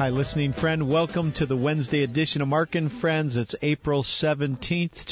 Hi, listening friend. Welcome to the Wednesday edition of Mark and Friends. It's April 17th,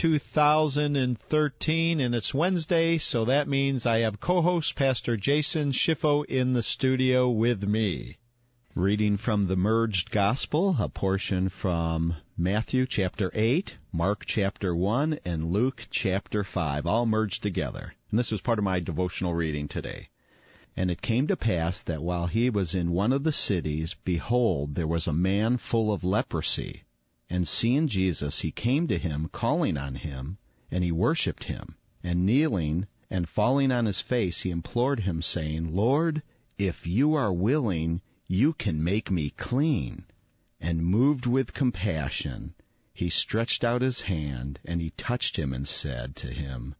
2013, and it's Wednesday, so that means I have co-host Pastor Jason Schiffo in the studio with me. Reading from the Merged Gospel, a portion from Matthew chapter 8, Mark chapter 1, and Luke chapter 5, all merged together. And this was part of my devotional reading today. And it came to pass that while he was in one of the cities, behold, there was a man full of leprosy. And seeing Jesus, he came to him, calling on him, and he worshipped him. And kneeling and falling on his face, he implored him, saying, Lord, if you are willing, you can make me clean. And moved with compassion, he stretched out his hand, and he touched him and said to him,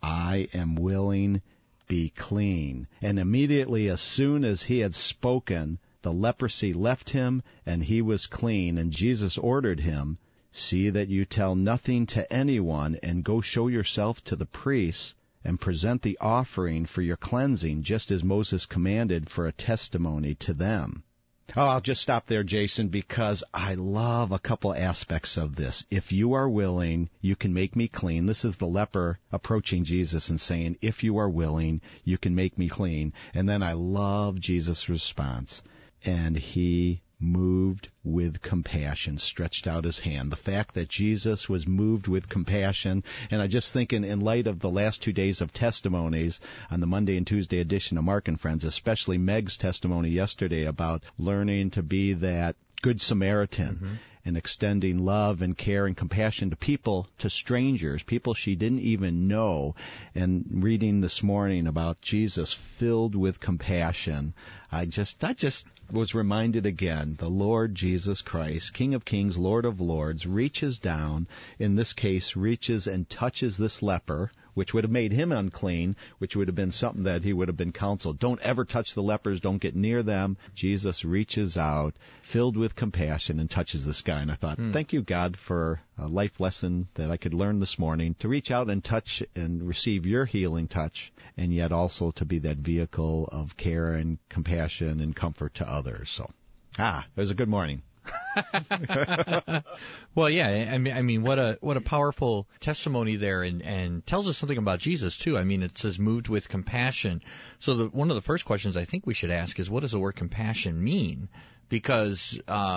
I am willing, be clean. And immediately, as soon as he had spoken, the leprosy left him, and he was clean. And Jesus ordered him, see that you tell nothing to anyone, and go show yourself to the priests, and present the offering for your cleansing, just as Moses commanded, for a testimony to them. Oh, I'll just stop there, Jason, because I love a couple aspects of this. If you are willing, you can make me clean. This is the leper approaching Jesus and saying, if you are willing, you can make me clean. And then I love Jesus' response. And he moved with compassion, stretched out his hand. The fact that Jesus was moved with compassion, and I just think in light of the last 2 days of testimonies on the Monday and Tuesday edition of Mark and Friends, especially Meg's testimony yesterday about learning to be that Good Samaritan and extending love and care and compassion to people, to strangers, people she didn't even know, and reading this morning about Jesus filled with compassion, I just was reminded again, the Lord Jesus Christ, King of Kings, Lord of Lords, reaches down, in this case, reaches and touches this leper, which would have made him unclean, which would have been something that he would have been counseled. Don't ever touch the lepers. Don't get near them. Jesus reaches out, filled with compassion, and touches this guy. And I thought, thank you, God, for a life lesson that I could learn this morning, to reach out and touch and receive your healing touch, and yet also to be that vehicle of care and compassion and comfort to others. So, it was a good morning. Well, yeah, I mean, what a powerful testimony there, and tells us something about Jesus too. I mean, it says moved with compassion. So one of the first questions I think we should ask is, what does the word compassion mean? Because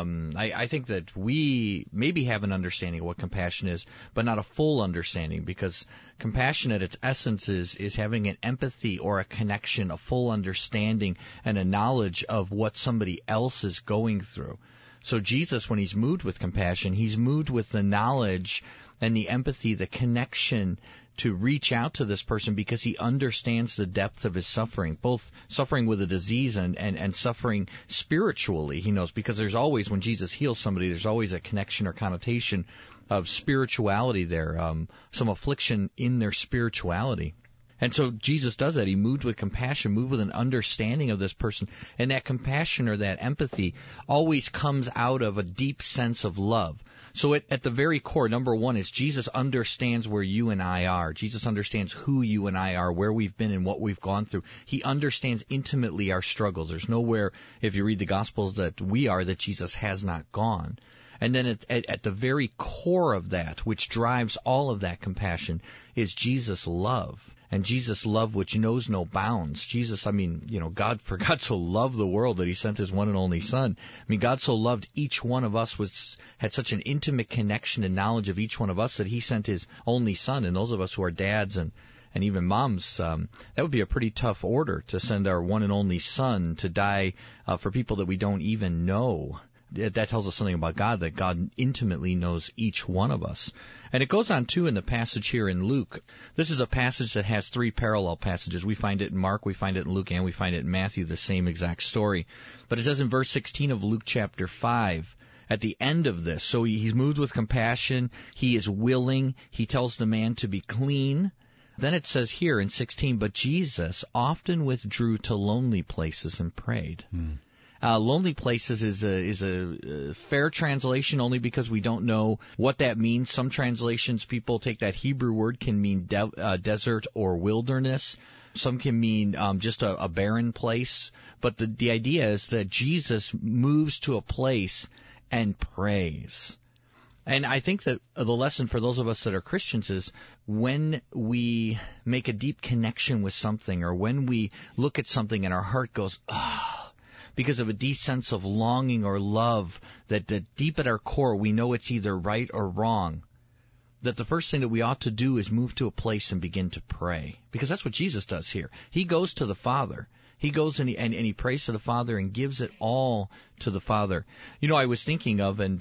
I think that we maybe have an understanding of what compassion is, but not a full understanding, because compassion at its essence is having an empathy or a connection, a full understanding, and a knowledge of what somebody else is going through. So Jesus, when he's moved with compassion, he's moved with the knowledge and the empathy, the connection to reach out to this person because he understands the depth of his suffering, both suffering with a disease and suffering spiritually. He knows, because there's always, when Jesus heals somebody, there's always a connection or connotation of spirituality there, some affliction in their spirituality. And so Jesus does that. He moved with compassion, moved with an understanding of this person. And that compassion or that empathy always comes out of a deep sense of love. So at the very core, number one is Jesus understands where you and I are. Jesus understands who you and I are, where we've been and what we've gone through. He understands intimately our struggles. There's nowhere, if you read the Gospels, that we are that Jesus has not gone. And then at the very core of that, which drives all of that compassion, is Jesus' love. And Jesus' love which knows no bounds. Jesus, God, for God so loved the world that he sent his one and only Son. I mean, God so loved each one of us, had such an intimate connection and knowledge of each one of us, that he sent his only Son. And those of us who are dads and even moms, that would be a pretty tough order, to send our one and only Son to die for people that we don't even know. That tells us something about God, that God intimately knows each one of us. And it goes on, too, in the passage here in Luke. This is a passage that has three parallel passages. We find it in Mark, we find it in Luke, and we find it in Matthew, the same exact story. But it says in verse 16 of Luke chapter 5, at the end of this, so he's moved with compassion, he is willing, he tells the man to be clean. Then it says here in 16, but Jesus often withdrew to lonely places and prayed. Lonely places is a fair translation only because we don't know what that means. Some translations, people take that Hebrew word, can mean desert or wilderness. Some can mean just a barren place. But the idea is that Jesus moves to a place and prays. And I think that the lesson for those of us that are Christians is when we make a deep connection with something, or when we look at something and our heart goes, ah, because of a deep sense of longing or love, that deep at our core we know it's either right or wrong, that the first thing that we ought to do is move to a place and begin to pray. Because that's what Jesus does here. He goes to the Father. He goes and he prays to the Father and gives it all to the Father. I was thinking of, and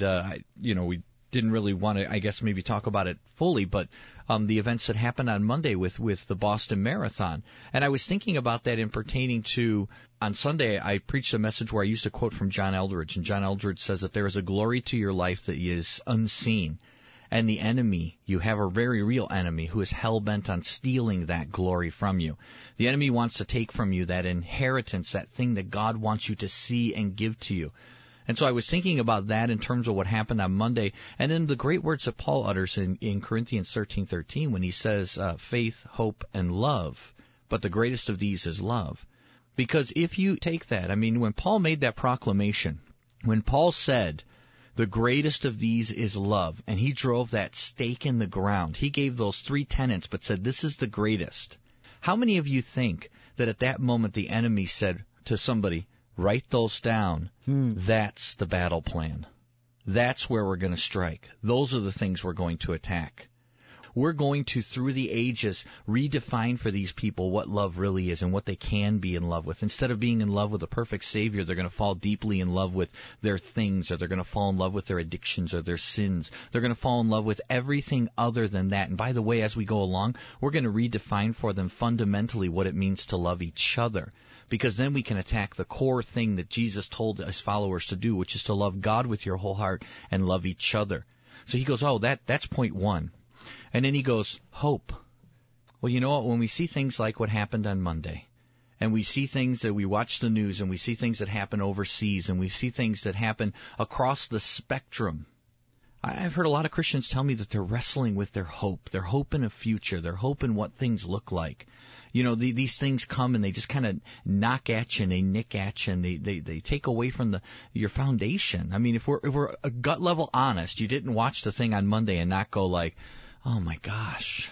we didn't really want to, I guess, maybe talk about it fully, but the events that happened on Monday with the Boston Marathon. And I was thinking about that in pertaining to, on Sunday, I preached a message where I used a quote from John Eldredge, and John Eldredge says that there is a glory to your life that is unseen. And the enemy, you have a very real enemy who is hell-bent on stealing that glory from you. The enemy wants to take from you that inheritance, that thing that God wants you to see and give to you. And so I was thinking about that in terms of what happened on Monday, and then the great words that Paul utters in Corinthians 13:13 when he says faith, hope, and love, but the greatest of these is love. Because if you take that, when Paul made that proclamation, when Paul said, the greatest of these is love, and he drove that stake in the ground. He gave those 3 tenets, but said, this is the greatest. How many of you think that at that moment the enemy said to somebody, write those down, that's the battle plan. That's where we're going to strike. Those are the things we're going to attack. We're going to, through the ages, redefine for these people what love really is and what they can be in love with. Instead of being in love with a perfect Savior, they're going to fall deeply in love with their things, or they're going to fall in love with their addictions or their sins. They're going to fall in love with everything other than that. And by the way, as we go along, we're going to redefine for them fundamentally what it means to love each other. Because then we can attack the core thing that Jesus told his followers to do, which is to love God with your whole heart and love each other. So he goes, that's point 1. And then he goes, hope. Well, you know what? When we see things like what happened on Monday, and we see things that we watch the news, and we see things that happen overseas, and we see things that happen across the spectrum, I've heard a lot of Christians tell me that they're wrestling with their hope in a future, their hope in what things look like. These things come and they just kind of knock at you and they nick at you and they take away from your foundation. If we're a gut level honest, you didn't watch the thing on Monday and not go like, oh my gosh.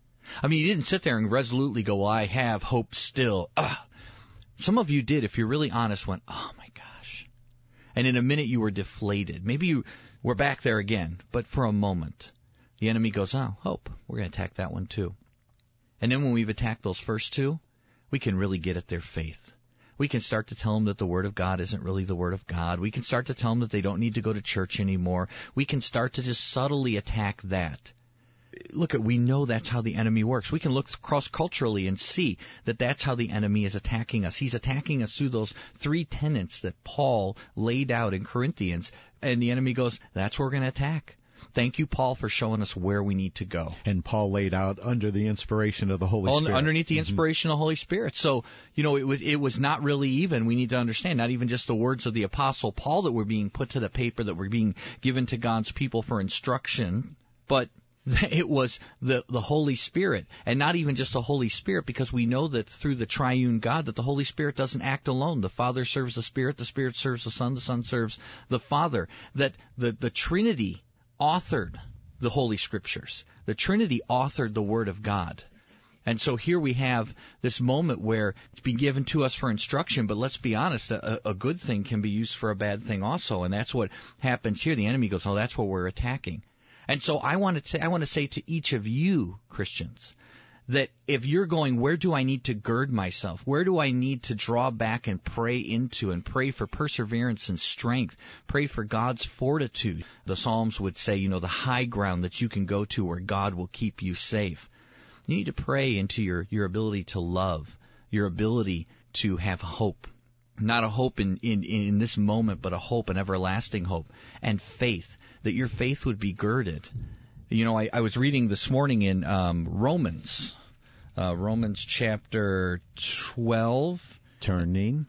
You didn't sit there and resolutely go, well, I have hope still. Some of you did, if you're really honest, went, oh my gosh. And in a minute you were deflated. Maybe you were back there again, but for a moment. The enemy goes, oh, hope. We're going to attack that one too. And then when we've attacked those first 2, we can really get at their faith. We can start to tell them that the Word of God isn't really the Word of God. We can start to tell them that they don't need to go to church anymore. We can start to just subtly attack that. We know that's how the enemy works. We can look cross-culturally and see that that's how the enemy is attacking us. He's attacking us through those 3 tenets that Paul laid out in Corinthians, and the enemy goes, that's where we're going to attack. Thank you, Paul, for showing us where we need to go. And Paul laid out under the inspiration of the Holy Spirit. Underneath the inspiration of the Holy Spirit. So, it was not really even, we need to understand, not even just the words of the Apostle Paul that were being put to the paper, that were being given to God's people for instruction, but it was the Holy Spirit, and not even just the Holy Spirit, because we know that through the triune God that the Holy Spirit doesn't act alone. The Father serves the Spirit serves the Son serves the Father. That the Trinity authored the Holy Scriptures. The Trinity authored the Word of God. And so here we have this moment where it's been given to us for instruction, but let's be honest, a good thing can be used for a bad thing also, and that's what happens here. The enemy goes, oh, that's what we're attacking. And so I want to say to each of you, Christians, that if you're going, where do I need to gird myself? Where do I need to draw back and pray into and pray for perseverance and strength? Pray for God's fortitude. The Psalms would say, the high ground that you can go to where God will keep you safe. You need to pray into your ability to love, your ability to have hope. Not a hope in this moment, but a hope, an everlasting hope, and faith, that your faith would be girded. I was reading this morning in Romans chapter 12, Turning.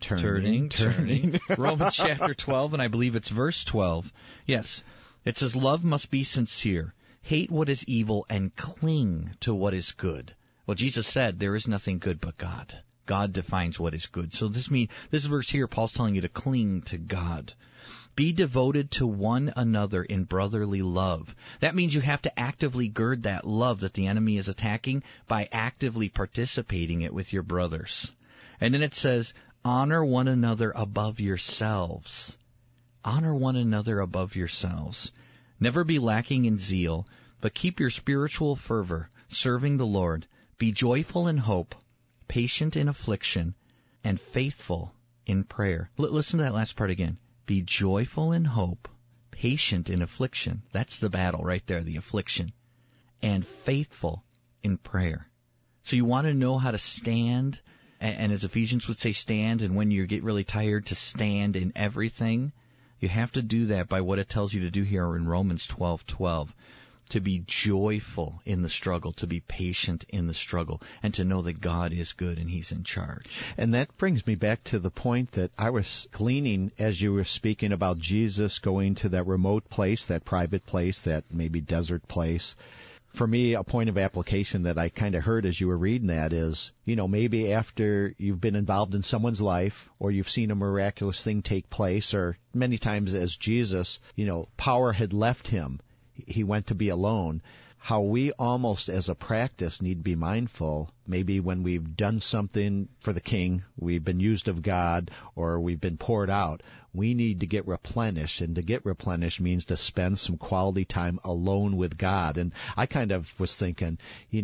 Romans chapter 12, and I believe it's verse 12. Yes, it says, love must be sincere. Hate what is evil and cling to what is good. Well, Jesus said there is nothing good but God. God defines what is good. So this verse here, Paul's telling you to cling to God. Be devoted to one another in brotherly love. That means you have to actively gird that love that the enemy is attacking by actively participating it with your brothers. And then it says, honor one another above yourselves. Honor one another above yourselves. Never be lacking in zeal, but keep your spiritual fervor, serving the Lord. Be joyful in hope, patient in affliction, and faithful in prayer. Listen to that last part again. Be joyful in hope, patient in affliction. That's the battle right there, the affliction. And faithful in prayer. So you want to know how to stand, and as Ephesians would say, stand, and when you get really tired, to stand in everything. You have to do that by what it tells you to do here in Romans 12:12. To be joyful in the struggle, to be patient in the struggle, and to know that God is good and He's in charge. And that brings me back to the point that I was gleaning as you were speaking about Jesus going to that remote place, that private place, that maybe desert place. For me, a point of application that I kind of heard as you were reading that is, maybe after you've been involved in someone's life or you've seen a miraculous thing take place, or many times as Jesus, power had left Him. He went to be alone. How we almost as a practice need to be mindful, maybe when we've done something for the King, we've been used of God, or we've been poured out, we need to get replenished. And to get replenished means to spend some quality time alone with God. And I kind of was thinking,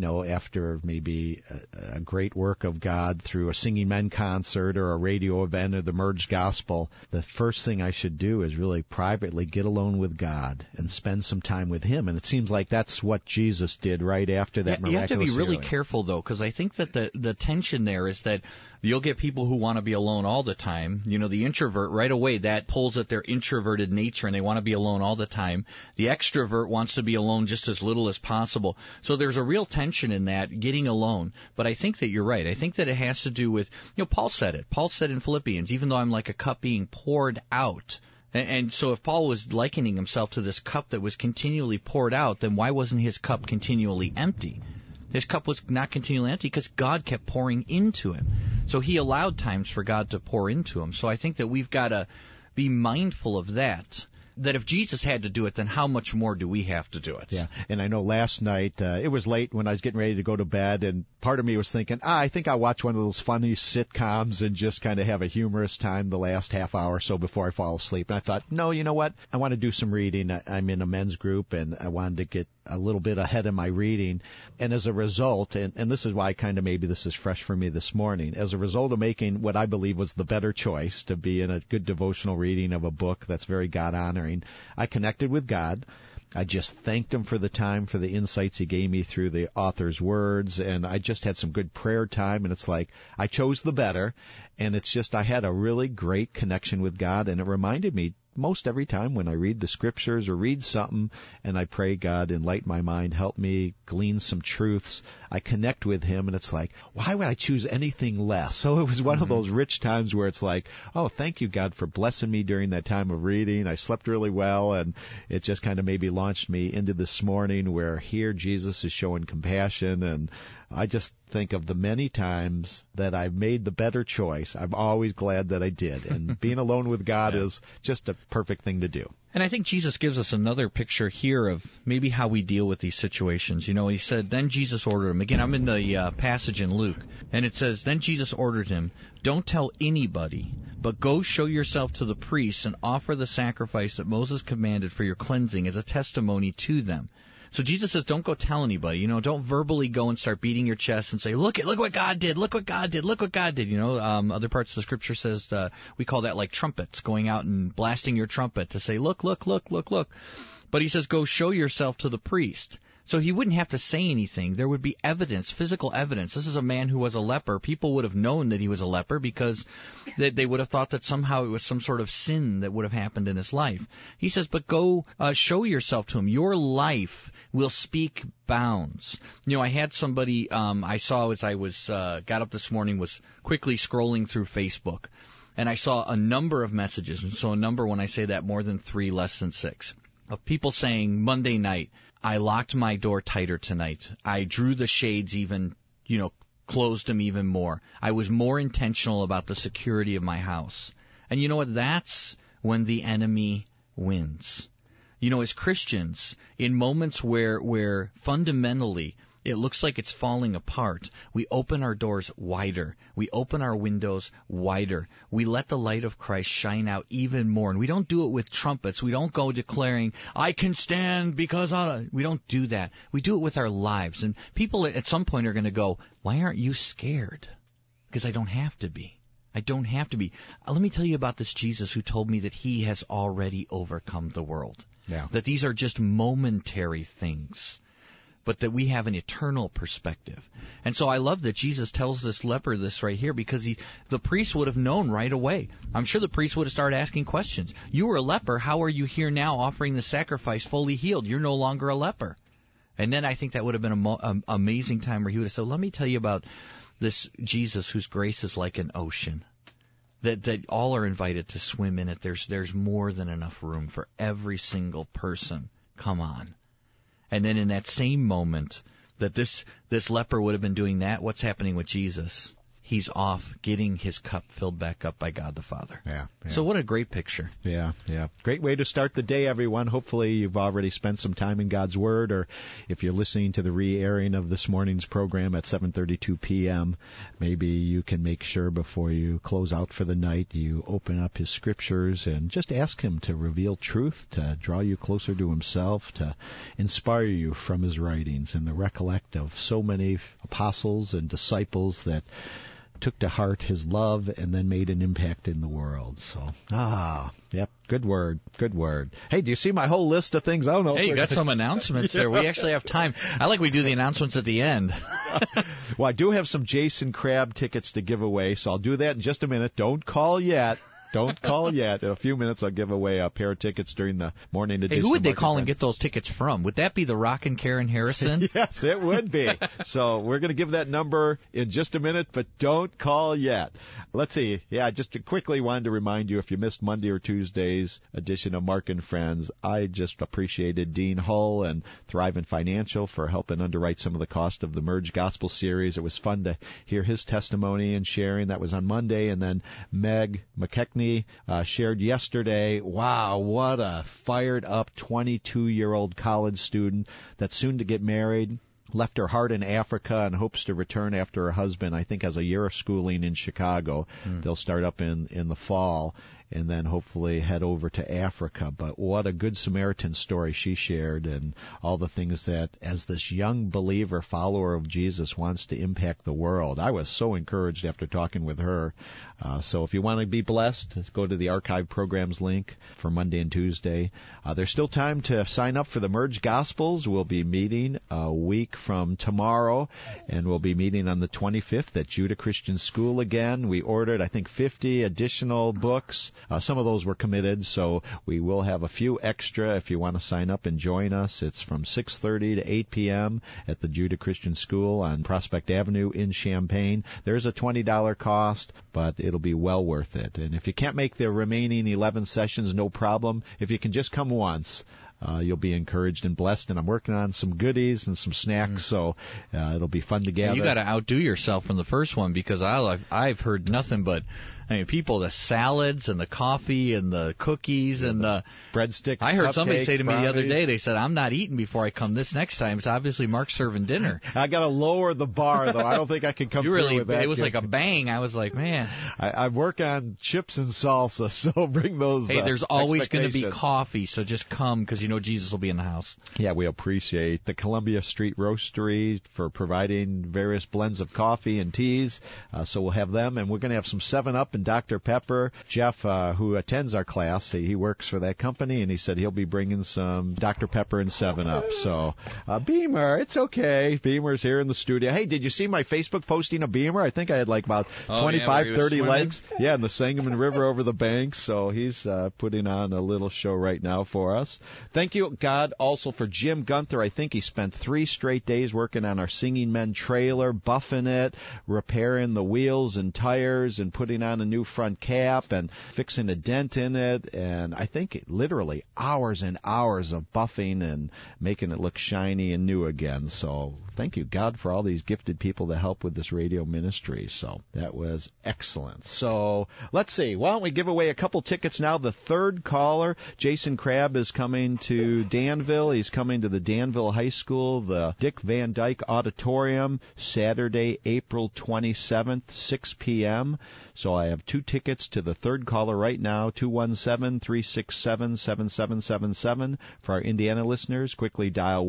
after maybe a great work of God through a Singing Men concert or a radio event or the Merged Gospel, the first thing I should do is really privately get alone with God and spend some time with Him. And it seems like that's what Jesus did right after that miraculous You have to be really healing. careful, though, because I think that the tension there is that you'll get people who want to be alone all the time. The introvert, right away, that pulls at their introverted nature, and they want to be alone all the time. The extrovert wants to be alone just as little as possible. So there's a real tension in that, getting alone. But I think that you're right. I think that it has to do with, Paul said it. Paul said in Philippians, even though I'm like a cup being poured out. And so if Paul was likening himself to this cup that was continually poured out, then why wasn't his cup continually empty? His cup was not continually empty because God kept pouring into him. So he allowed times for God to pour into him. So I think that we've got to be mindful of that if Jesus had to do it, then how much more do we have to do it? Yeah, and I know last night, it was late when I was getting ready to go to bed, and part of me was thinking, I think I'll watch one of those funny sitcoms and just kind of have a humorous time the last half hour or so before I fall asleep. And I thought, no, you know what? I want to do some reading. I'm in a men's group, and I wanted to get a little bit ahead of my reading. And as a result, and this is why kind of maybe this is fresh for me this morning, as a result of making what I believe was the better choice to be in a good devotional reading of a book that's very God-honoring, I connected with God. I just thanked Him for the time, for the insights He gave me through the author's words, and I just had some good prayer time, and it's like I chose the better, and it's just I had a really great connection with God, and it reminded me most every time when I read the Scriptures or read something and I pray, God, enlighten my mind, help me glean some truths, I connect with Him, and it's like, why would I choose anything less? So it was one of those rich times where it's like, oh, thank you, God, for blessing me during that time of reading. I slept really well, and it just kind of maybe launched me into this morning where here Jesus is showing compassion, and I just think of the many times that I've made the better choice. I'm always glad that I did. And being alone with God is just a perfect thing to do. And I think Jesus gives us another picture here of maybe how we deal with these situations. He said, then Jesus ordered him. Again, I'm in the passage in Luke. And it says, then Jesus ordered him, don't tell anybody, but go show yourself to the priests and offer the sacrifice that Moses commanded for your cleansing as a testimony to them. So Jesus says, don't go tell anybody. Don't verbally go and start beating your chest and say, look what God did, look what God did, look what God did. Other parts of the Scripture says we call that like trumpets, going out and blasting your trumpet to say, look. But he says, go show yourself to the priest. So he wouldn't have to say anything. There would be evidence, physical evidence. This is a man who was a leper. People would have known that he was a leper because they would have thought that somehow it was some sort of sin that would have happened in his life. He says, but go show yourself to him. Your life will speak bounds. I had somebody I saw as I got up this morning, was quickly scrolling through Facebook, and I saw a number of messages. And so a number, when I say that, more than 3, less than 6, of people saying, Monday night, I locked my door tighter tonight. I drew the shades even, closed them even more. I was more intentional about the security of my house. And you know what? That's when the enemy wins. As Christians, in moments where fundamentally it looks like it's falling apart, we open our doors wider. We open our windows wider. We let the light of Christ shine out even more. And we don't do it with trumpets. We don't go declaring, I can stand because we don't do that. We do it with our lives. And people at some point are going to go, why aren't you scared? Because I don't have to be. I don't have to be. Let me tell you about this Jesus who told me that he has already overcome the world. Yeah. That these are just momentary things, but that we have an eternal perspective. And so I love that Jesus tells this leper this right here, because the priest would have known right away. I'm sure the priest would have started asking questions. You were a leper. How are you here now offering the sacrifice fully healed? You're no longer a leper. And then I think that would have been an amazing time where he would have said, let me tell you about this Jesus whose grace is like an ocean, that all are invited to swim in it. There's more than enough room for every single person. Come on. And then in that same moment that this leper would have been doing that, what's happening with Jesus? He's off getting his cup filled back up by God the Father. Yeah. So what a great picture. Yeah. Great way to start the day, everyone. Hopefully you've already spent some time in God's Word, or if you're listening to the re-airing of this morning's program at 7:32 p.m., maybe you can make sure before you close out for the night, you open up His Scriptures and just ask Him to reveal truth, to draw you closer to Himself, to inspire you from His writings, and to recollect of so many apostles and disciples that took to heart His love and then made an impact in the world. So, yep, good word. Hey, do you see my whole list of things? I don't know. Hey, you got some announcements there. We actually have time. I like we do the announcements at the end. Well, I do have some Jason Crabb tickets to give away, so I'll do that in just a minute. Don't call yet. Don't call yet. In a few minutes, I'll give away a pair of tickets during the morning edition. Hey, who would they call and get those tickets from? Would that be the Rockin' Karen Harrison? Yes, it would be. So we're going to give that number in just a minute, but don't call yet. Let's see. Yeah, just quickly wanted to remind you, if you missed Monday or Tuesday's edition of Mark and Friends, I just appreciated Dean Hull and Thrivent Financial for helping underwrite some of the cost of the Merge Gospel series. It was fun to hear his testimony and sharing. That was on Monday. And then Meg McKechnie shared yesterday. Wow, what a fired-up 22-year-old college student that's soon to get married. Left her heart in Africa and hopes to return after her husband, I think, has a year of schooling in Chicago. They'll start up in the fall and then hopefully head over to Africa. But what a good Samaritan story she shared, and all the things that, as this young believer, follower of Jesus, wants to impact the world. I was so encouraged after talking with her. So if you want to be blessed, go to the archive programs link for Monday and Tuesday. There's still time to sign up for the Merge Gospels. We'll be meeting a week from tomorrow, and we'll be meeting on the 25th at Judah Christian School again. We ordered, I think, 50 additional books. Some of those were committed, so we will have a few extra if you want to sign up and join us. It's from 6:30 to 8 p.m. at the Judah Christian School on Prospect Avenue in Champaign. There's a $20 cost, but it'll be well worth it. And if you can't make the remaining 11 sessions, no problem. If you can just come once, you'll be encouraged and blessed. And I'm working on some goodies and some snacks, so it'll be fun to gather. You got to outdo yourself from the first one, because I've heard nothing but, people, the salads and the coffee and the cookies and the breadsticks. I heard somebody say to me the other brownies. day, they said, I'm not eating before I come this next time. It's obviously Mark's serving dinner. I got to lower the bar, though. I don't think I can come through with that. It was like a bang. I was like, man. I work on chips and salsa, so bring those. Hey, there's always going to be expectations. coffee, so just come, because know Jesus will be in the house. Yeah, we appreciate the Columbia Street Roastery for providing various blends of coffee and teas. So we'll have them, and we're going to have some 7-Up and Dr. Pepper. Jeff, who attends our class, he works for that company, and he said he'll be bringing some Dr. Pepper and 7-Up. So, Beamer, it's okay. Beamer's here in the studio. Hey, did you see my Facebook posting of Beamer? I think I had like about 25, 30 likes. Yeah, in the Sangamon River over the banks. So he's putting on a little show right now for us. Thank you, God, also for Jim Gunther. I think he spent 3 straight days working on our Singing Men trailer, buffing it, repairing the wheels and tires, and putting on a new front cap and fixing a dent in it. And I think literally hours and hours of buffing and making it look shiny and new again. So thank you, God, for all these gifted people that help with this radio ministry. So that was excellent. So let's see. Why don't we give away a couple tickets now? The third caller, Jason Crabb, is coming to Danville. He's coming to the Danville High School, the Dick Van Dyke Auditorium, Saturday, April 27th, 6 p.m. So I have 2 tickets to the third caller right now, 217-367-7777. For our Indiana listeners, quickly dial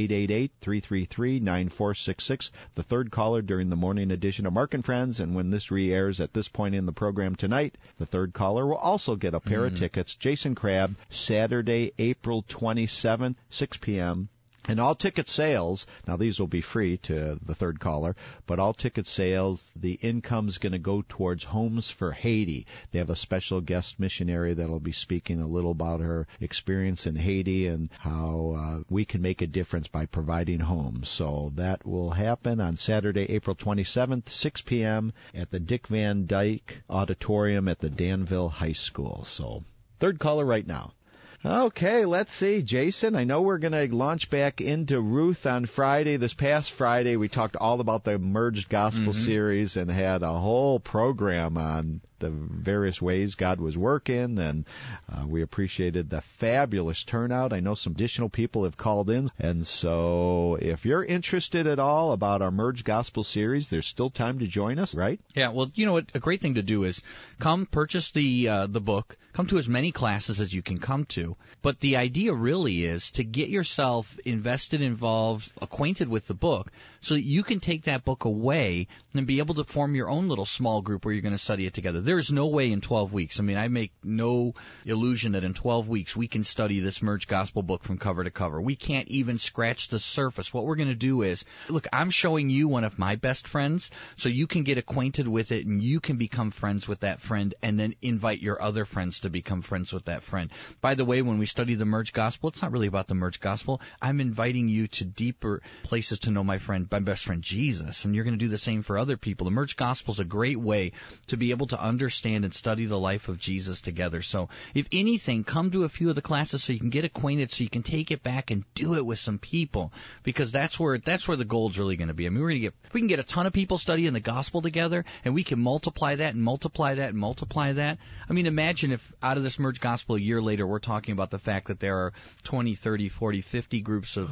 1-888-333-9466. The third caller during the morning edition of Mark and Friends, and when this re-airs at this point in the program tonight, the third caller will also get a pair of tickets. Jason Crabb, Saturday, April 27th, 6 p.m. And all ticket sales, now these will be free to the third caller, but all ticket sales, the income's going to go towards Homes for Haiti. They have a special guest missionary that will be speaking a little about her experience in Haiti and how we can make a difference by providing homes. So that will happen on Saturday, April 27th, 6 p.m. at the Dick Van Dyke Auditorium at the Danville High School. So third caller right now. Okay, let's see. Jason, I know we're going to launch back into Ruth on Friday. This past Friday, we talked all about the Merged Gospel series and had a whole program on the various ways God was working, and we appreciated the fabulous turnout. I know some additional people have called in, and so if you're interested at all about our Merged Gospel series, there's still time to join us, right? Yeah, well, you know what? A great thing to do is come purchase the book, come to as many classes as you can come to, but the idea really is to get yourself invested, involved, acquainted with the book, so that you can take that book away and be able to form your own little small group where you're going to study it together. There's no way in 12 weeks. I mean, I make no illusion that in 12 weeks we can study this Merged Gospel book from cover to cover. We can't even scratch the surface. What we're going to do is, look, I'm showing you one of my best friends, so you can get acquainted with it and you can become friends with that friend and then invite your other friends to become friends with that friend. By the way, when we study the Merged Gospel, it's not really about the Merged Gospel. I'm inviting you to deeper places to know my best friend Jesus, and you're going to do the same for other people. The Merged Gospel is a great way to be able to understand and study the life of Jesus together. So if anything, come to a few of the classes so you can get acquainted, so you can take it back and do it with some people, because that's where the goal's really going to be. I mean, we can get a ton of people studying the gospel together, and we can multiply that and multiply that and multiply that. I mean, imagine if out of this Merged Gospel a year later we're talking about the fact that there are 20, 30, 40, 50 groups of,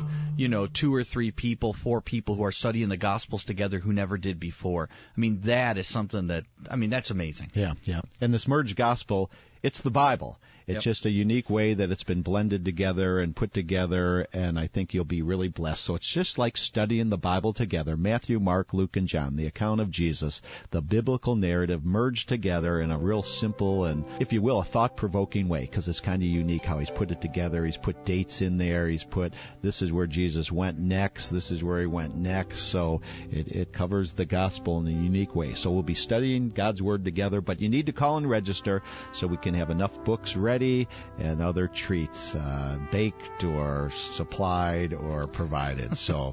2 or 3 people, 4 people who are studying the Gospels together who never did before. I mean, that is something that's amazing. Yeah. And this Merged Gospel, it's the Bible. It's just a unique way that it's been blended together and put together, and I think you'll be really blessed. So it's just like studying the Bible together, Matthew, Mark, Luke, and John, the account of Jesus, the biblical narrative merged together in a real simple and, if you will, a thought-provoking way, because it's kind of unique how he's put it together. He's put dates in there. He's put, this is where Jesus went next, this is where he went next. So it covers the gospel in a unique way. So we'll be studying God's Word together, but you need to call and register so we can have enough books ready and other treats baked or supplied or provided. So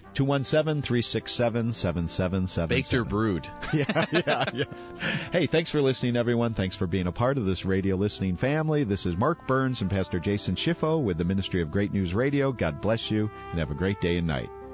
217-367-7777. Baked or brewed. Yeah. Hey, thanks for listening, everyone. Thanks for being a part of this radio listening family. This is Mark Burns and Pastor Jason Schiffo with the Ministry of Great News Radio. God bless you, and have a great day and night.